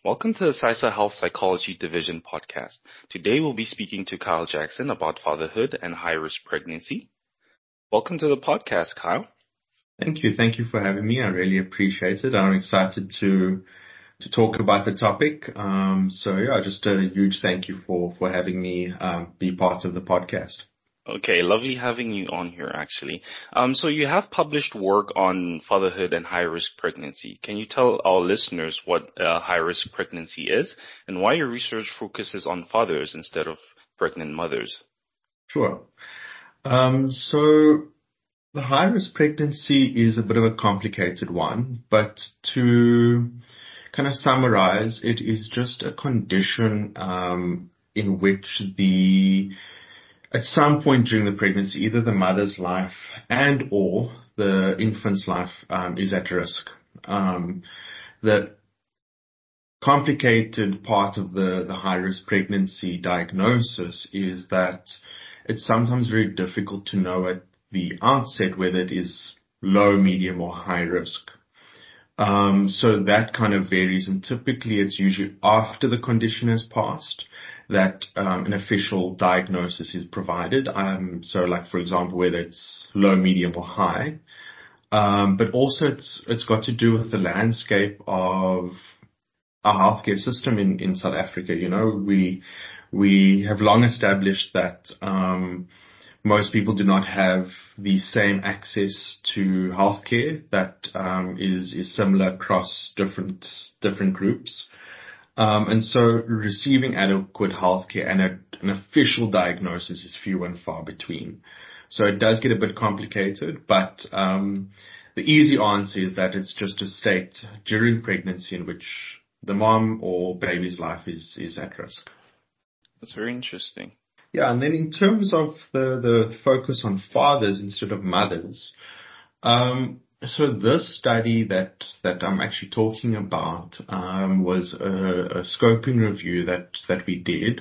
Welcome to the CISA Health Psychology Division podcast. Today we'll be speaking to Kyle Jackson about fatherhood and high-risk pregnancy. Welcome to the podcast, Kyle. Thank you. Thank you for having me. I really appreciate it. I'm excited to talk about the topic. Just a huge thank you for having me be part of the podcast. Okay, lovely having you on here, actually. So you have published work on fatherhood and high-risk pregnancy. Can you tell our listeners what high-risk pregnancy is and why your research focuses on fathers instead of pregnant mothers? Sure. So the high-risk pregnancy is a bit of a complicated one, but to kind of summarize, it is just a condition in which at some point during the pregnancy, either the mother's life and or the infant's life is at risk. The complicated part of the high-risk pregnancy diagnosis is that it's sometimes very difficult to know at the outset whether it is low, medium, or high risk. So that kind of varies, and typically it's usually after the condition has passed that an official diagnosis is provided. So like, for example, whether it's low, medium, or high. But also it's got to do with the landscape of our healthcare system in South Africa. You know, we have long established that most people do not have the same access to healthcare that is similar across different groups. And so receiving adequate healthcare and an official diagnosis is few and far between. So it does get a bit complicated, but the easy answer is that it's just a state during pregnancy in which the mom or baby's life is at risk. That's very interesting. Yeah, and then in terms of the focus on fathers instead of mothers, so this study that I'm actually talking about was a scoping review that we did,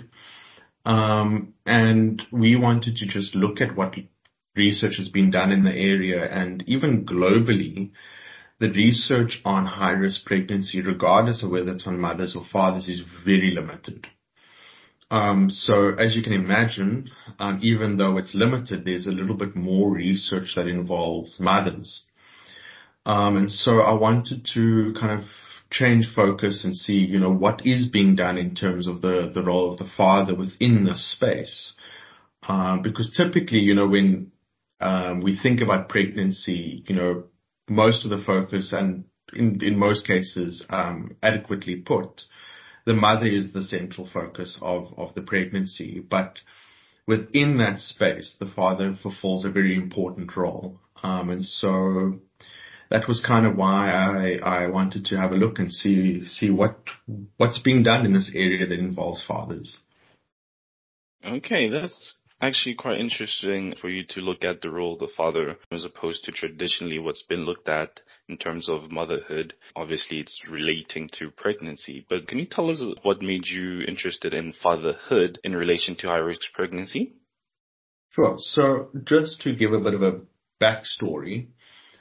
and we wanted to just look at what research has been done in the area, and even globally, the research on high-risk pregnancy, regardless of whether it's on mothers or fathers, is very limited. So as you can imagine, even though it's limited, there's a little bit more research that involves mothers. And so I wanted to kind of change focus and see, you know, what is being done in terms of the role of the father within this space. Because typically, you know, when we think about pregnancy, you know, most of the focus, and in most cases adequately put, the mother is the central focus of the pregnancy. But within that space, the father fulfills a very important role. And so that was kind of why I wanted to have a look and see what's being done in this area that involves fathers. Okay, that's actually quite interesting for you to look at the role of the father as opposed to traditionally what's been looked at in terms of motherhood. Obviously, it's relating to pregnancy, but can you tell us what made you interested in fatherhood in relation to high-risk pregnancy? Sure. So just to give a bit of a backstory,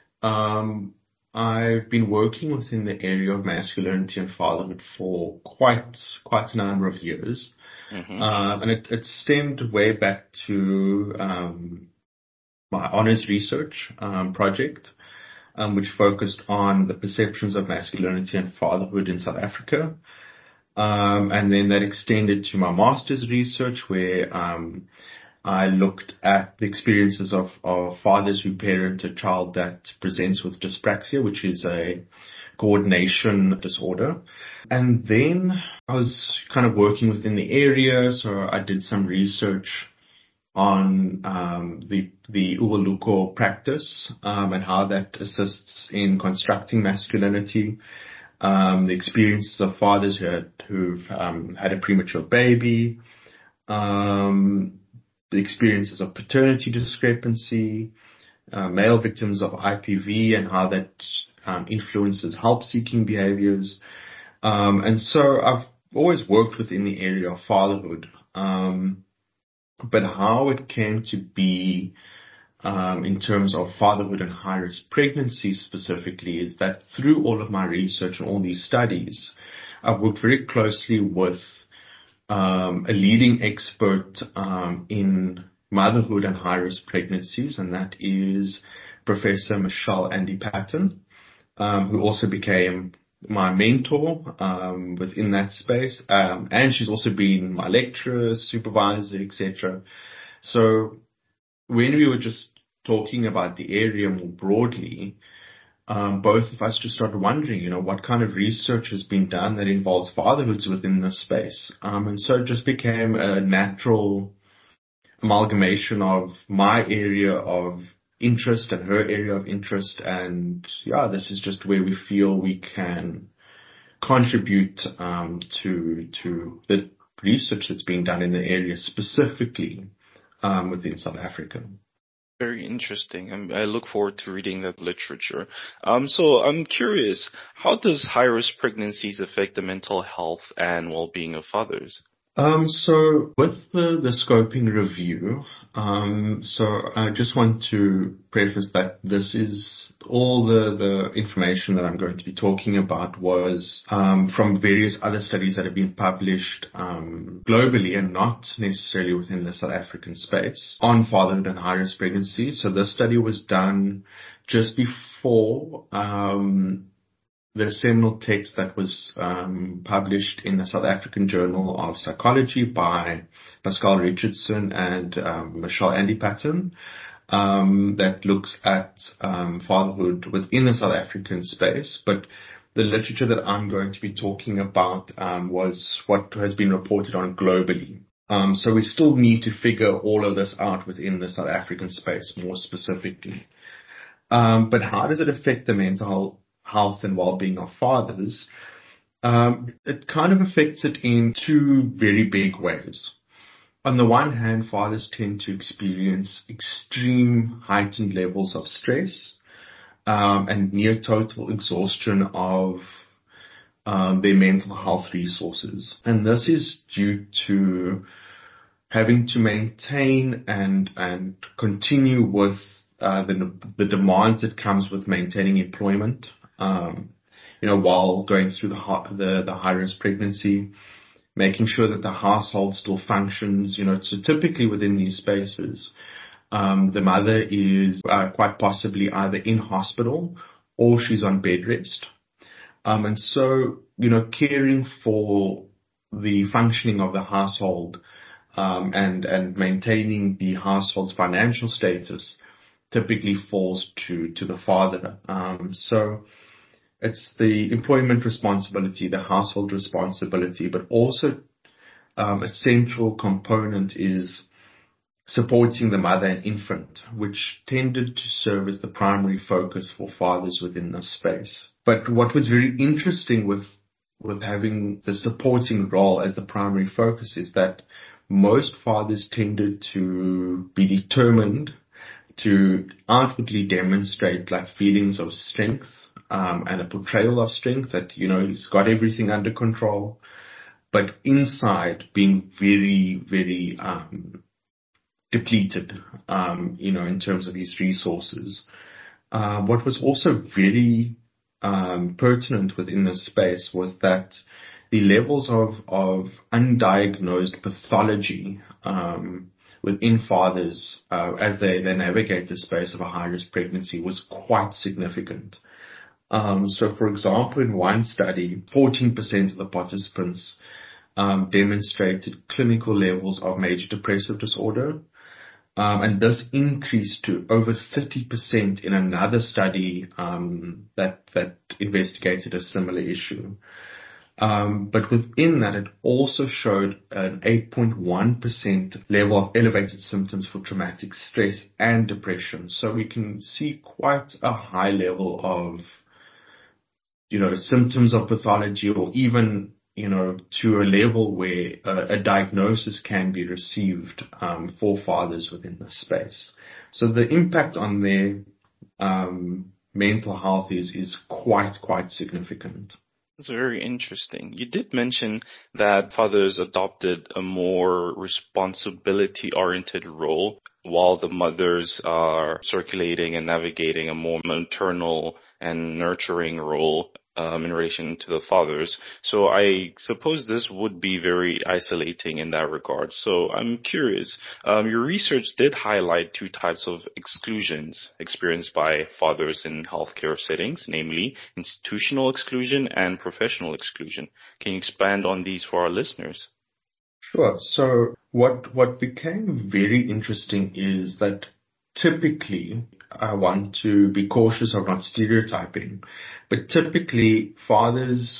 I've been working within the area of masculinity and fatherhood for quite a number of years. Mm-hmm. And it stemmed way back to my honors research project, which focused on the perceptions of masculinity and fatherhood in South Africa. And then that extended to my master's research, where I looked at the experiences of fathers who parent a child that presents with dyspraxia, which is a coordination disorder. And then I was kind of working within the area, so I did some research on the Uwaluko practice and how that assists in constructing masculinity, the experiences of fathers who've had a premature baby, the experiences of paternity discrepancy, male victims of IPV and how that influences help-seeking behaviors. And so I've always worked within the area of fatherhood. But how it came to be in terms of fatherhood and high-risk pregnancy specifically is that through all of my research and all these studies, I've worked very closely with a leading expert in motherhood and high-risk pregnancies, and that is Professor Michelle Andy Patton, who also became my mentor within that space, and she's also been my lecturer, supervisor, etc. So when we were just talking about the area more broadly, both of us just started wondering, what kind of research has been done that involves fatherhoods within this space. And so it just became a natural amalgamation of my area of interest and her area of interest. And yeah, this is just where we feel we can contribute to the research that's being done in the area specifically within South Africa. Very interesting. I look forward to reading that literature. So I'm curious, how does high-risk pregnancies affect the mental health and well-being of fathers? So with the scoping review, so I just want to preface that this is all the information that I'm going to be talking about was from various other studies that have been published globally and not necessarily within the South African space on fatherhood and high-risk pregnancy. So this study was done just before the seminal text that was published in the South African Journal of Psychology by Pascal Richardson and Michelle Andy Patton that looks at fatherhood within the South African space. But the literature that I'm going to be talking about was what has been reported on globally. So we still need to figure all of this out within the South African space more specifically. But how does it affect the mental health and well-being of fathers? It kind of affects it in two very big ways. On the one hand, fathers tend to experience extreme heightened levels of stress and near total exhaustion of their mental health resources. And this is due to having to maintain and continue with the demands that comes with maintaining employment, while going through the high-risk pregnancy, making sure that the household still functions, so typically within these spaces, the mother is quite possibly either in hospital or she's on bed rest. And so, caring for the functioning of the household, and maintaining the household's financial status typically falls to the father. So it's the employment responsibility, the household responsibility, but also a central component is supporting the mother and infant, which tended to serve as the primary focus for fathers within this space. But what was very interesting with having the supporting role as the primary focus is that most fathers tended to be determined to outwardly demonstrate like feelings of strength, and a portrayal of strength that, he's got everything under control, but inside being very, very, depleted, in terms of his resources. What was also very, pertinent within this space was that the levels of undiagnosed pathology, within fathers, as they navigate the space of a high-risk pregnancy was quite significant. So for example, in one study, 14% of the participants demonstrated clinical levels of major depressive disorder. And this increased to over 30% in another study that investigated a similar issue. But within that, it also showed an 8.1% level of elevated symptoms for traumatic stress and depression. So we can see quite a high level of, symptoms of pathology, or even, to a level where a diagnosis can be received for fathers within this space. So the impact on their mental health is quite significant. That's very interesting. You did mention that fathers adopted a more responsibility-oriented role while the mothers are circulating and navigating a more maternal and nurturing role. in relation to the fathers. So I suppose this would be very isolating in that regard. So I'm curious, your research did highlight two types of exclusions experienced by fathers in healthcare settings, namely institutional exclusion and professional exclusion. Can you expand on these for our listeners? Sure. So what became very interesting is that typically, I want to be cautious of not stereotyping, but typically fathers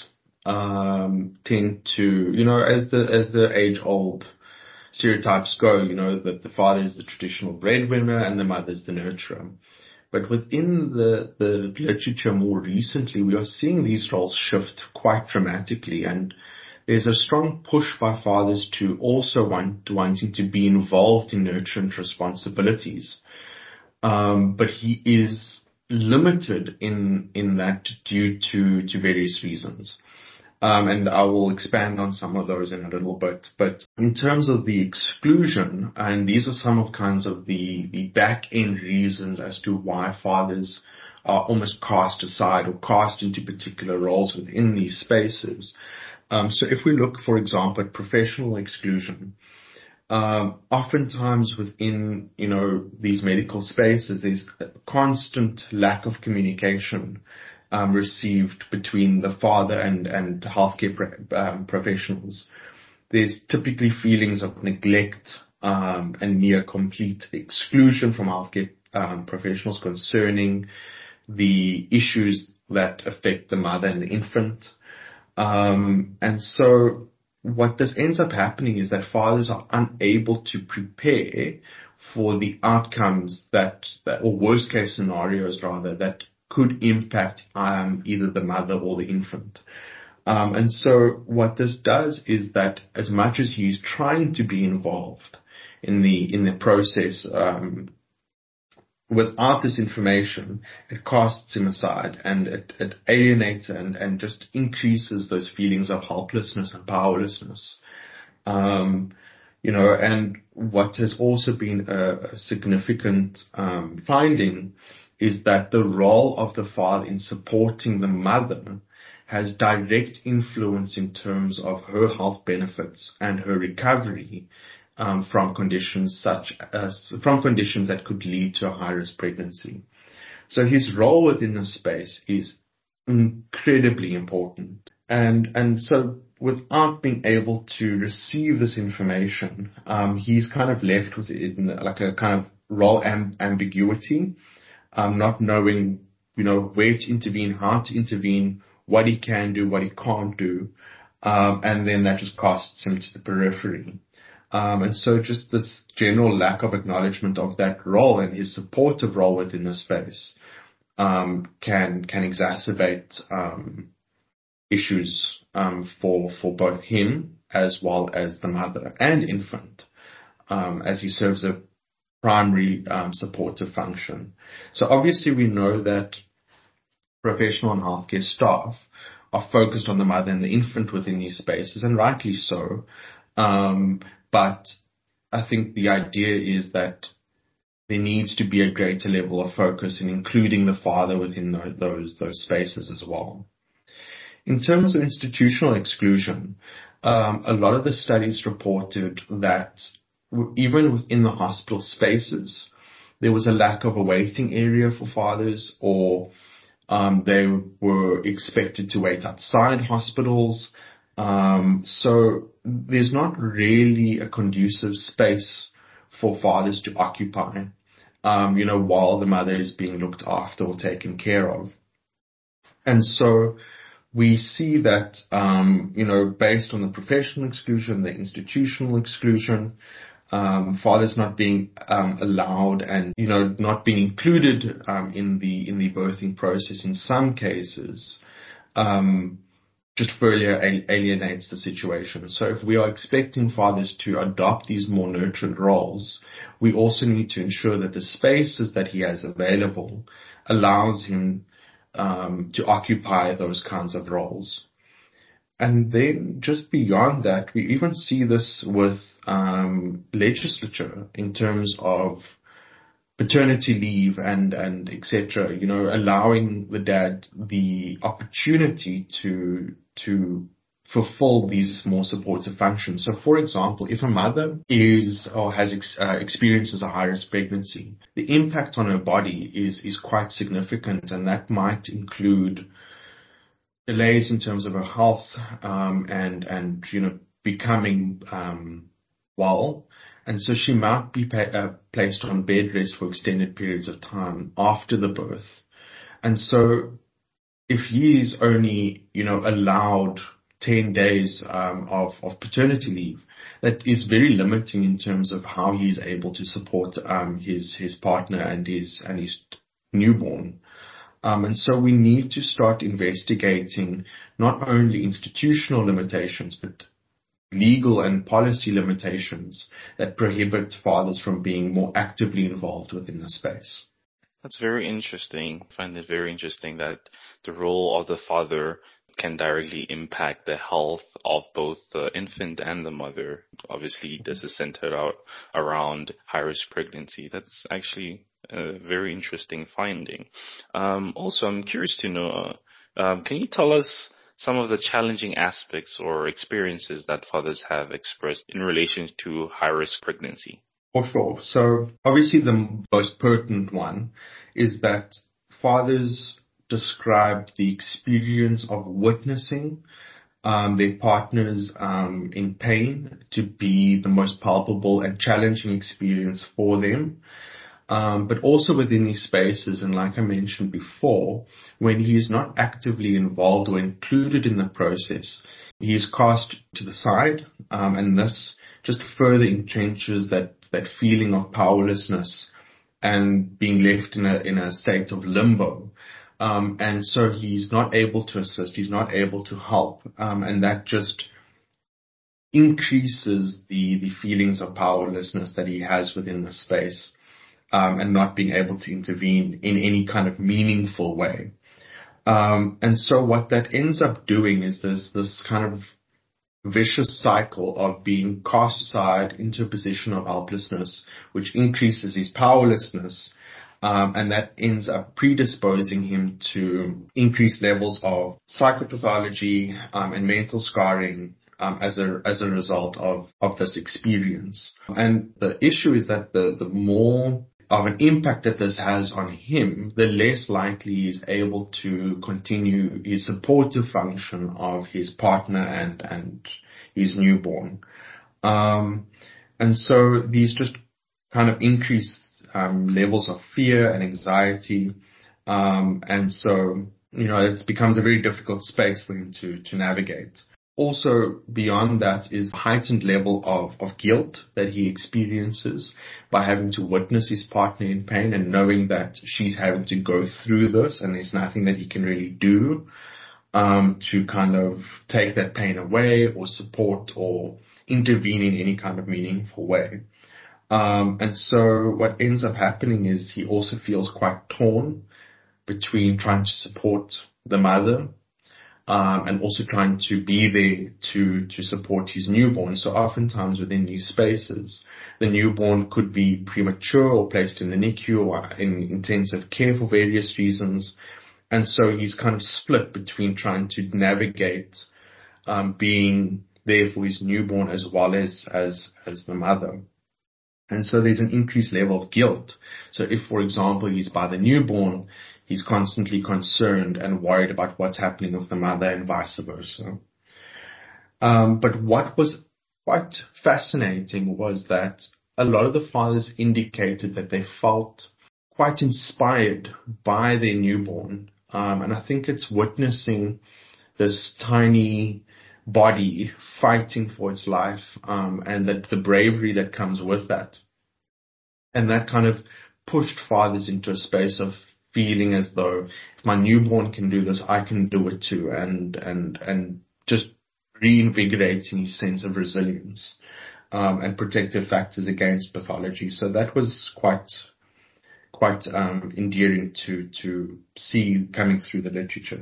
tend to, as the age old stereotypes go, that the father is the traditional breadwinner and the mother is the nurturer. But within the literature more recently, we are seeing these roles shift quite dramatically, and there's a strong push by fathers to also wanting to be involved in nurturant responsibilities. But he is limited in that due to various reasons. And I will expand on some of those in a little bit. But in terms of the exclusion, and these are some of kinds of the back end reasons as to why fathers are almost cast aside or cast into particular roles within these spaces. So if we look, for example, at professional exclusion, oftentimes within, these medical spaces, there's a constant lack of communication received between the father and healthcare professionals. There's typically feelings of neglect and near complete exclusion from healthcare professionals concerning the issues that affect the mother and the infant. And so what this ends up happening is that fathers are unable to prepare for the outcomes or worst case scenarios rather, that could impact either the mother or the infant. And so what this does is that as much as he's trying to be involved in the process, without this information, it casts him aside, and it alienates and just increases those feelings of helplessness and powerlessness. And what has also been a significant finding is that the role of the father in supporting the mother has direct influence in terms of her health benefits and her recovery from conditions that could lead to a high-risk pregnancy. So his role within this space is incredibly important. And so without being able to receive this information, he's kind of left with like a kind of role ambiguity, not knowing, where to intervene, how to intervene, what he can do, what he can't do. And then that just casts him to the periphery. And so just this general lack of acknowledgement of that role and his supportive role within the space can exacerbate issues for both him as well as the mother and infant, as he serves a primary supportive function. So obviously we know that professional and healthcare staff are focused on the mother and the infant within these spaces, and rightly so. But I think the idea is that there needs to be a greater level of focus in including the father within those spaces as well. In terms of institutional exclusion, a lot of the studies reported that even within the hospital spaces, there was a lack of a waiting area for fathers, or they were expected to wait outside hospitals. So there's not really a conducive space for fathers to occupy, while the mother is being looked after or taken care of. And so we see that, based on the professional exclusion, the institutional exclusion, fathers not being allowed and, not being included in the birthing process in some cases, just further alienates the situation. So if we are expecting fathers to adopt these more nurturant roles, we also need to ensure that the spaces that he has available allows him to occupy those kinds of roles. And then just beyond that, we even see this with legislature in terms of paternity leave and etc. Allowing the dad the opportunity to fulfill these more supportive functions. So, for example, if a mother is or has experiences a high-risk pregnancy, the impact on her body is quite significant, and that might include delays in terms of her health, and becoming well. And so she might be placed on bed rest for extended periods of time after the birth. And so if he is only, allowed 10 days of paternity leave, that is very limiting in terms of how he is able to support his partner and his newborn. And so we need to start investigating not only institutional limitations, but legal and policy limitations that prohibit fathers from being more actively involved within the space. That's very interesting. I find it very interesting that the role of the father can directly impact the health of both the infant and the mother. Obviously, this is centered around high-risk pregnancy. That's actually a very interesting finding. Also, I'm curious to know, can you tell us some of the challenging aspects or experiences that fathers have expressed in relation to high-risk pregnancy? For sure. So obviously the most pertinent one is that fathers describe the experience of witnessing their partners in pain to be the most palpable and challenging experience for them. But also within these spaces, and like I mentioned before, when he is not actively involved or included in the process, he is cast to the side, and this just further entrenches that feeling of powerlessness and being left in a state of limbo. And so he's not able to assist, he's not able to help, and that just increases the feelings of powerlessness that he has within the space. And not being able to intervene in any kind of meaningful way. And so what that ends up doing is this kind of vicious cycle of being cast aside into a position of helplessness, which increases his powerlessness, and that ends up predisposing him to increased levels of psychopathology and mental scarring, as a result of this experience. And the issue is that the more of an impact that this has on him, the less likely he is able to continue his supportive function of his partner and his newborn. And so these just kind of increase levels of fear and anxiety. And so, it becomes a very difficult space for him to navigate. Also, beyond that is a heightened level of guilt that he experiences by having to witness his partner in pain and knowing that she's having to go through this and there's nothing that he can really do to kind of take that pain away or support or intervene in any kind of meaningful way. And so what ends up happening is he also feels quite torn between trying to support the mother and also trying to be there to support his newborn. So oftentimes within these spaces, the newborn could be premature or placed in the NICU or in intensive care for various reasons. And so he's kind of split between trying to navigate being there for his newborn as well as the mother. And so there's an increased level of guilt. So if, for example, he's by the newborn, he's constantly concerned and worried about what's happening with the mother and vice versa. But what was quite fascinating was that a lot of the fathers indicated that they felt quite inspired by their newborn. And I think it's witnessing this tiny body fighting for its life, and that the bravery that comes with that. And that kind of pushed fathers into a space of feeling as though if my newborn can do this, I can do it too, and just reinvigorating his sense of resilience, and protective factors against pathology. So that was quite endearing to see coming through the literature.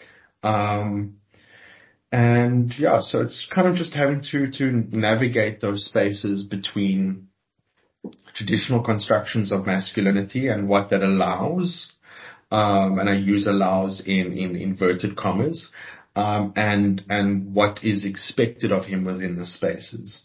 And yeah, so it's kind of just having to navigate those spaces between traditional constructions of masculinity and what that allows, and I use allows in inverted commas, and what is expected of him within the spaces.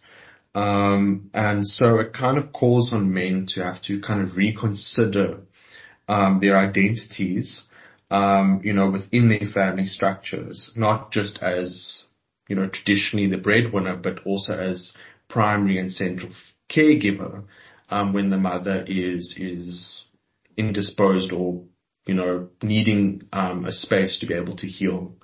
And so it kind of calls on men to have to kind of reconsider their identities, within their family structures, not just as, traditionally the breadwinner, but also as primary and central caregiver, when the mother is indisposed or, needing a space to be able to heal.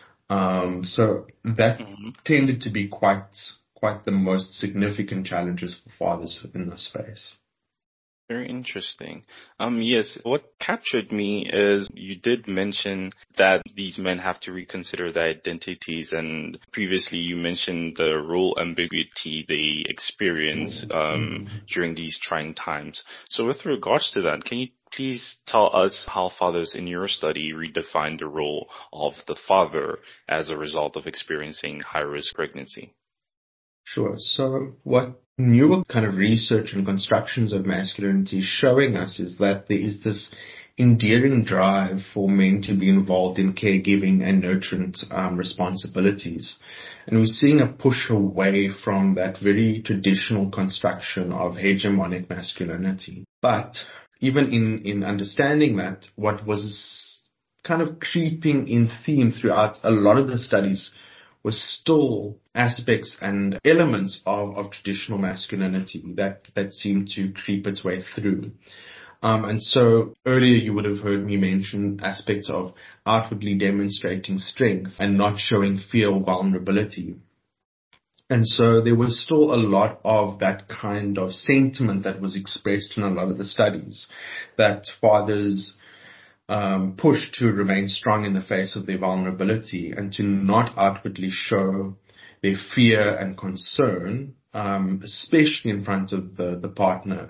So that tended to be quite the most significant challenges for fathers in this space. Very interesting. Yes, what captured me is you did mention that these men have to reconsider their identities, and previously you mentioned the role ambiguity they experience during these trying times. So with regards to that, can you please tell us how fathers in your study redefined the role of the father as a result of experiencing high-risk pregnancy? Sure. So what newer kind of research and constructions of masculinity is showing us is that there is this endearing drive for men to be involved in caregiving and nurturant responsibilities. And we're seeing a push away from that very traditional construction of hegemonic masculinity. But even in understanding that, what was kind of creeping in theme throughout a lot of the studies was still aspects and elements of traditional masculinity that seemed to creep its way through. And so earlier you would have heard me mention aspects of outwardly demonstrating strength and not showing fear or vulnerability. And so there was still a lot of that kind of sentiment that was expressed in a lot of the studies, that fathers push to remain strong in the face of their vulnerability and to not outwardly show their fear and concern, especially in front of the partner.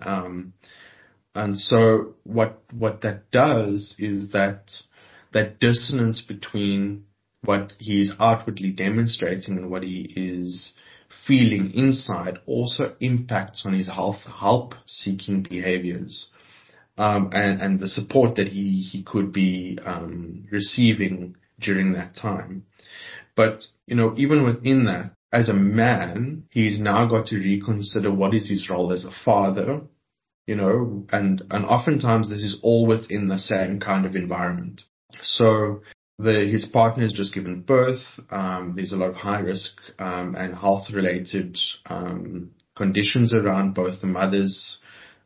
And so what that does is that dissonance between what he's outwardly demonstrating and what he is feeling inside also impacts on his help-seeking behaviors. And the support that he could be receiving during that time. But, even within that, as a man, he's now got to reconsider what is his role as a father, and oftentimes this is all within the same kind of environment. So his partner has just given birth. There's a lot of high risk and health related conditions around both the mother's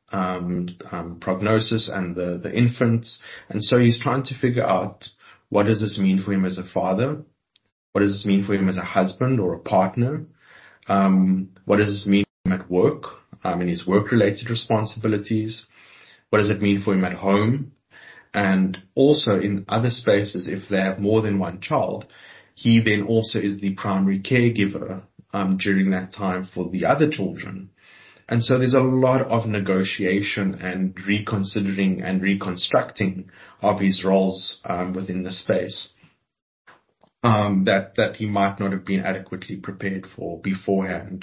prognosis and the infants. And so he's trying to figure out, what does this mean for him as a father? What does this mean for him as a husband or a partner? What does this mean for him at work, in his work-related responsibilities? What does it mean for him at home? And also in other spaces, if they have more than one child, he then also is the primary caregiver during that time for the other children. And so there's a lot of negotiation and reconsidering and reconstructing of his roles within the space that he might not have been adequately prepared for beforehand.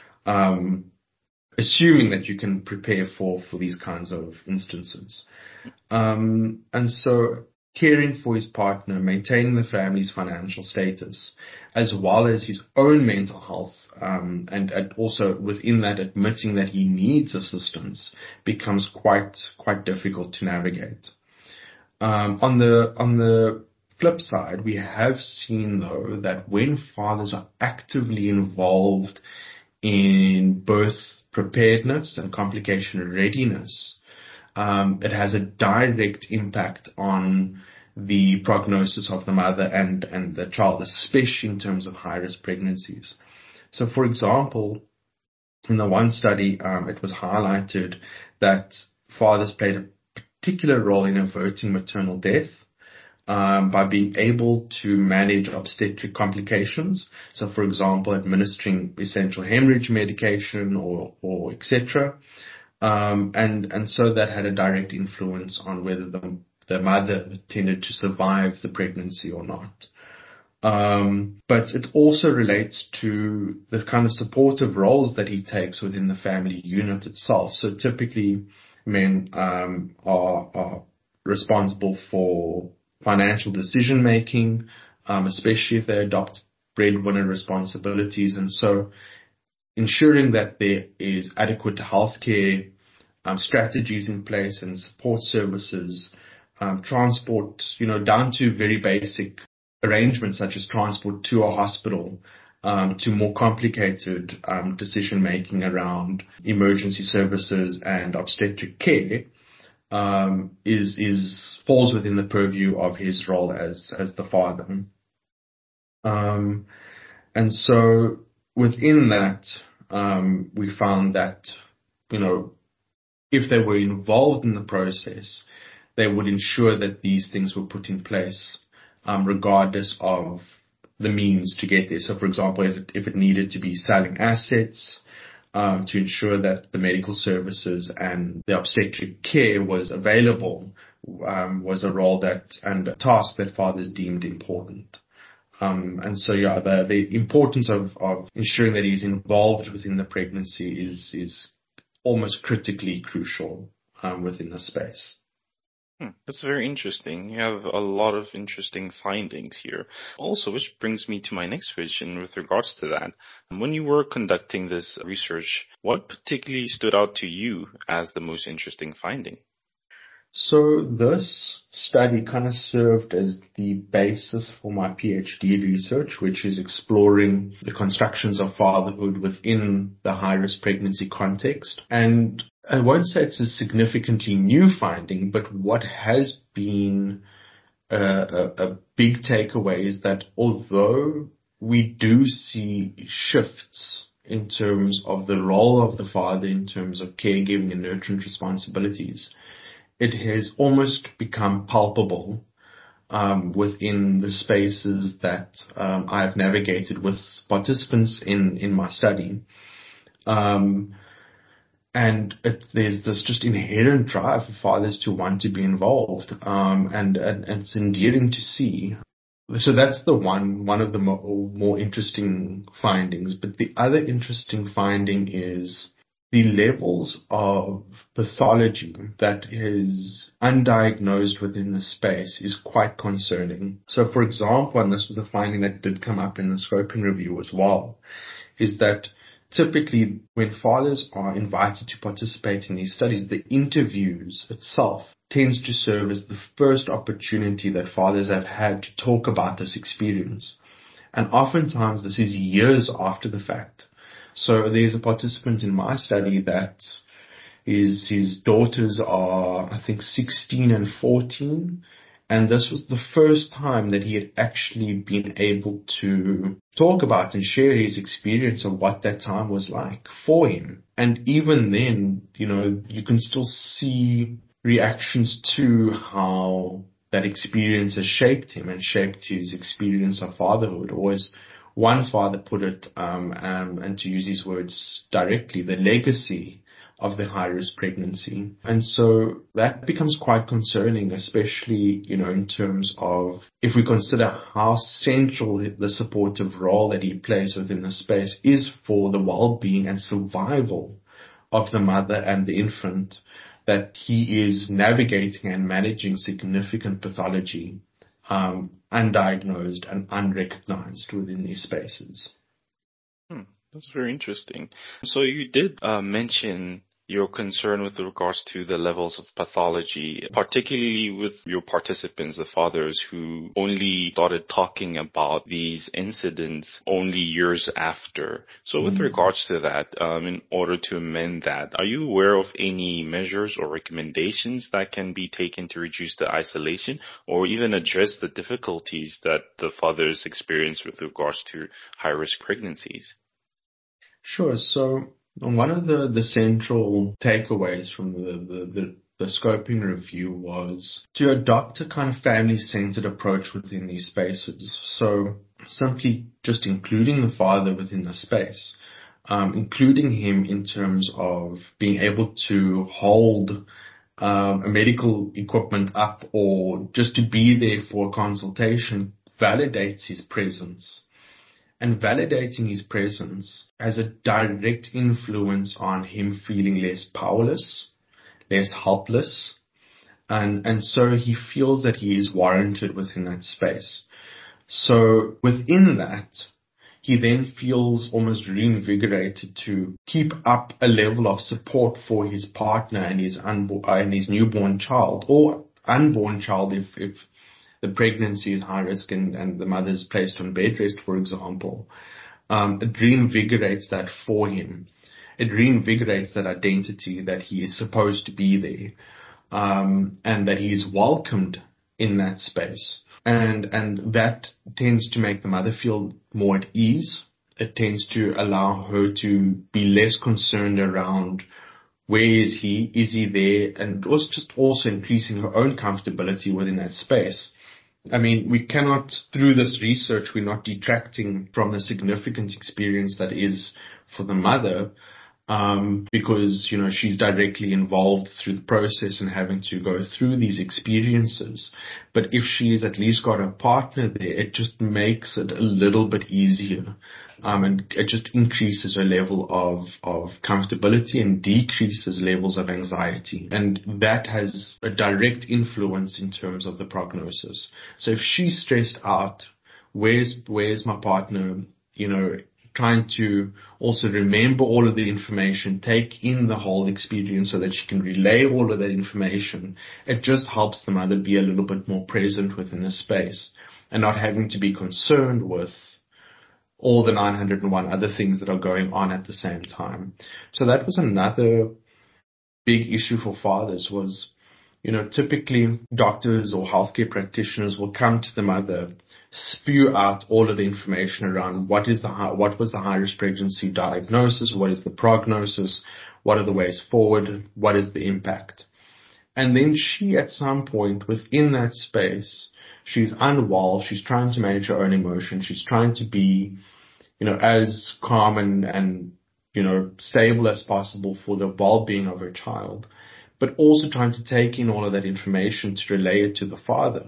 Assuming that you can prepare for these kinds of instances. And so caring for his partner, maintaining the family's financial status, as well as his own mental health, and also within that admitting that he needs assistance, becomes quite difficult to navigate. On the flip side, we have seen though that when fathers are actively involved in birth preparedness and complication readiness, it has a direct impact on the prognosis of the mother and the child, especially in terms of high-risk pregnancies. So, for example, in the one study, it was highlighted that fathers played a particular role in averting maternal death by being able to manage obstetric complications. So, for example, administering essential hemorrhage medication or etc. And so that had a direct influence on whether the mother tended to survive the pregnancy or not. But it also relates to the kind of supportive roles that he takes within the family unit itself. So typically men are responsible for financial decision making, especially if they adopt breadwinner responsibilities. And so ensuring that there is adequate healthcare strategies in place and support services, transport, down to very basic arrangements such as transport to a hospital, to more complicated decision making around emergency services and obstetric care, falls within the purview of his role as the father. And so within that, we found that, if they were involved in the process, they would ensure that these things were put in place, regardless of the means to get there. So, for example, if it needed to be selling assets, to ensure that the medical services and the obstetric care was available, was a role and a task that fathers deemed important. And so, the importance of ensuring that he's involved within the pregnancy is almost critically crucial within the space. That's very interesting. You have a lot of interesting findings here. Also, which brings me to my next question with regards to that. When you were conducting this research, what particularly stood out to you as the most interesting finding? So this study kind of served as the basis for my PhD research, which is exploring the constructions of fatherhood within the high-risk pregnancy context. And I won't say it's a significantly new finding, but what has been a big takeaway is that although we do see shifts in terms of the role of the father in terms of caregiving and nurturant responsibilities, it has almost become palpable within the spaces that I've navigated with participants in my study. And there's this just inherent drive for fathers to want to be involved, and it's endearing to see. So that's the one of the more interesting findings. But the other interesting finding is the levels of pathology that is undiagnosed within the space is quite concerning. So, for example, and this was a finding that did come up in the scoping review as well, is that typically when fathers are invited to participate in these studies, the interviews itself tends to serve as the first opportunity that fathers have had to talk about this experience. And oftentimes this is years after the fact. So there's a participant in my study that his daughters are, I think, 16 and 14. And this was the first time that he had actually been able to talk about and share his experience of what that time was like for him. And even then, you can still see reactions to how that experience has shaped him and shaped his experience of fatherhood. Or as one father put it, and to use his words directly, the legacy of the high-risk pregnancy. And so that becomes quite concerning, especially, in terms of if we consider how central the supportive role that he plays within the space is for the well-being and survival of the mother and the infant, that he is navigating and managing significant pathology, undiagnosed and unrecognized within these spaces. That's very interesting. So you did mention your concern with regards to the levels of pathology, particularly with your participants, the fathers who only started talking about these incidents only years after. So with regards to that, in order to amend that, are you aware of any measures or recommendations that can be taken to reduce the isolation or even address the difficulties that the fathers experience with regards to high-risk pregnancies? Sure. So one of the central takeaways from the scoping review was to adopt a kind of family-centered approach within these spaces. So simply just including the father within the space, including him in terms of being able to hold medical equipment up or just to be there for a consultation validates his presence. And validating his presence has a direct influence on him feeling less powerless, less helpless, and so he feels that he is warranted within that space. So within that, he then feels almost reinvigorated to keep up a level of support for his partner and his newborn child, or unborn child if the pregnancy is high risk and the mother is placed on bed rest, for example. It reinvigorates that for him. It reinvigorates that identity that he is supposed to be there, and that he is welcomed in that space. And that tends to make the mother feel more at ease. It tends to allow her to be less concerned around where is he there, and also increasing her own comfortability within that space. I mean, we cannot, through this research, we're not detracting from the significant experience that is for the mother, because, she's directly involved through the process and having to go through these experiences. But if she's at least got a partner there, it just makes it a little bit easier. And it just increases her level of comfortability and decreases levels of anxiety. And that has a direct influence in terms of the prognosis. So if she's stressed out, where's my partner, trying to also remember all of the information, take in the whole experience so that she can relay all of that information. It just helps the mother be a little bit more present within the space and not having to be concerned with all the 901 other things that are going on at the same time. So that was another big issue for fathers was, typically doctors or healthcare practitioners will come to the mother, spew out all of the information around what was the high-risk pregnancy diagnosis, what is the prognosis, what are the ways forward, what is the impact. And then she, at some point within that space, she's unwell, she's trying to manage her own emotions, she's trying to be, as calm and stable as possible for the well-being of her child, but also trying to take in all of that information to relay it to the father.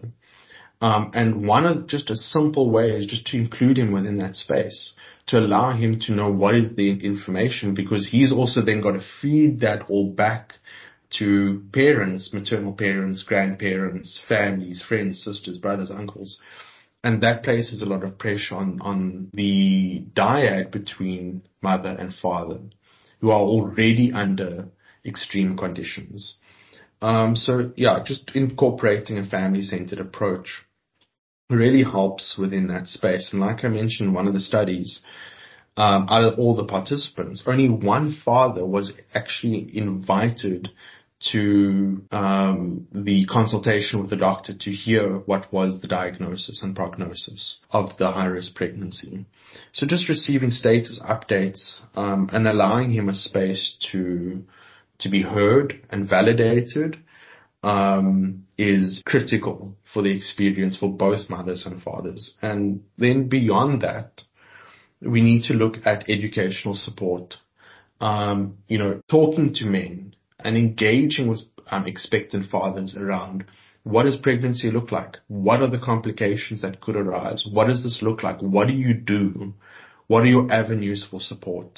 And one of just a simple way is just to include him within that space, to allow him to know what is the information, because he's also then got to feed that all back to parents, maternal parents, grandparents, families, friends, sisters, brothers, uncles. And that places a lot of pressure on the dyad between mother and father, who are already under extreme conditions. Just incorporating a family-centered approach really helps within that space. And like I mentioned, one of the studies, out of all the participants, only one father was actually invited to the consultation with the doctor to hear what was the diagnosis and prognosis of the high-risk pregnancy. So just receiving status updates and allowing him a space to be heard and validated is critical for the experience for both mothers and fathers. And then beyond that, we need to look at educational support, talking to men and engaging with expectant fathers around what does pregnancy look like? What are the complications that could arise? What does this look like? What do you do? What are your avenues for support?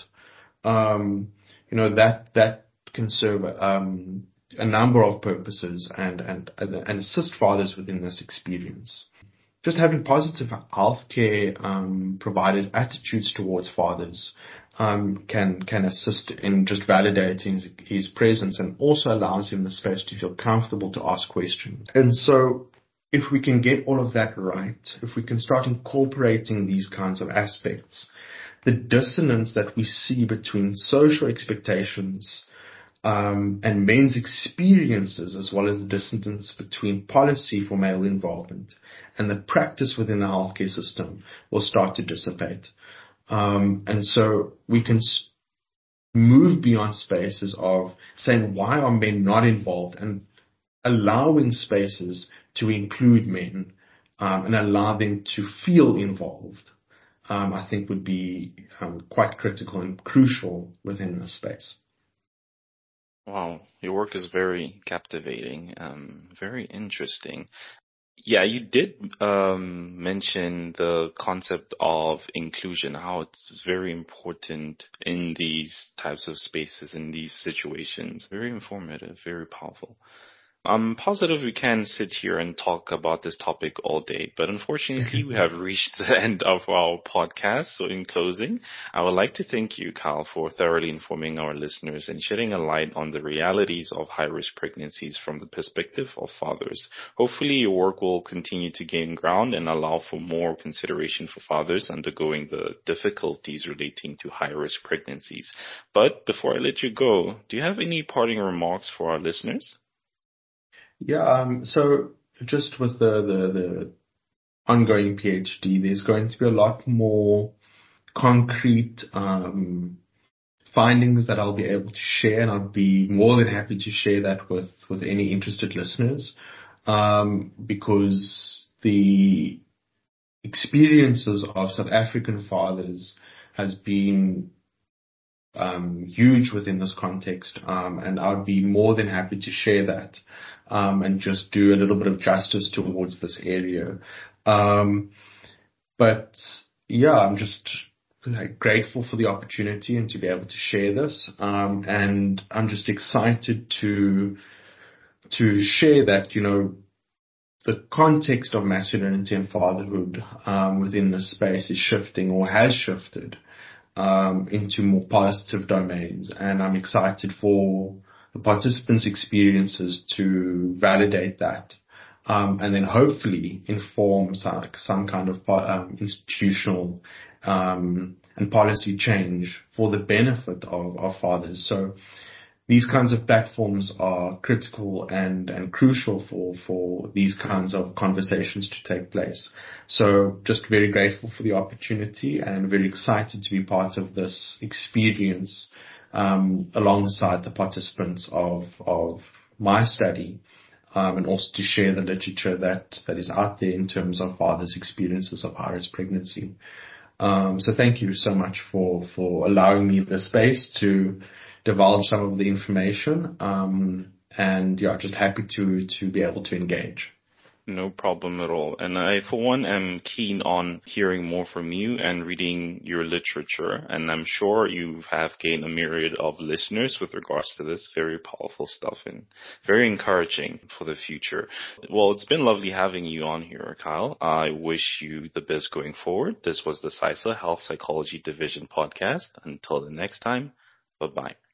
That can serve a number of purposes and assist fathers within this experience. Just having positive healthcare providers' attitudes towards fathers can assist in just validating his presence, and also allows him the space to feel comfortable to ask questions. And so if we can get all of that right, if we can start incorporating these kinds of aspects, the dissonance that we see between social expectations and men's experiences, as well as the dissonance between policy for male involvement and the practice within the healthcare system, will start to dissipate. And so we can move beyond spaces of saying, why are men not involved, and allowing spaces to include men and allow them to feel involved, I think would be quite critical and crucial within this space. Wow, your work is very captivating, very interesting. Yeah, you did mention the concept of inclusion, how it's very important in these types of spaces, in these situations. Very informative, very powerful. I'm positive we can sit here and talk about this topic all day, but unfortunately we have reached the end of our podcast. So in closing, I would like to thank you, Kyle, for thoroughly informing our listeners and shedding a light on the realities of high-risk pregnancies from the perspective of fathers. Hopefully your work will continue to gain ground and allow for more consideration for fathers undergoing the difficulties relating to high-risk pregnancies. But before I let you go, do you have any parting remarks for our listeners? Yeah, so just with the ongoing PhD, there's going to be a lot more concrete findings that I'll be able to share, and I'd be more than happy to share that with any interested listeners, because the experiences of South African fathers has been huge within this context, and I'd be more than happy to share that, and just do a little bit of justice towards this area. But yeah, I'm just grateful for the opportunity and to be able to share this, and I'm just excited to share that, the context of masculinity and fatherhood within this space is shifting, or has shifted, into more positive domains. And I'm excited for the participants' experiences to validate that, and then hopefully inform some kind of institutional and policy change for the benefit of fathers. So these kinds of platforms are critical and crucial for these kinds of conversations to take place. So just very grateful for the opportunity and very excited to be part of this experience, alongside the participants of my study, and also to share the literature that is out there in terms of fathers' experiences of high-risk pregnancy. So thank you so much for allowing me the space to divulge some of the information. And yeah, just happy to be able to engage. No problem at all. And I, for one, am keen on hearing more from you and reading your literature. And I'm sure you have gained a myriad of listeners with regards to this very powerful stuff and very encouraging for the future. Well, it's been lovely having you on here, Kyle. I wish you the best going forward. This was the CISA Health Psychology Division podcast. Until the next time, bye-bye.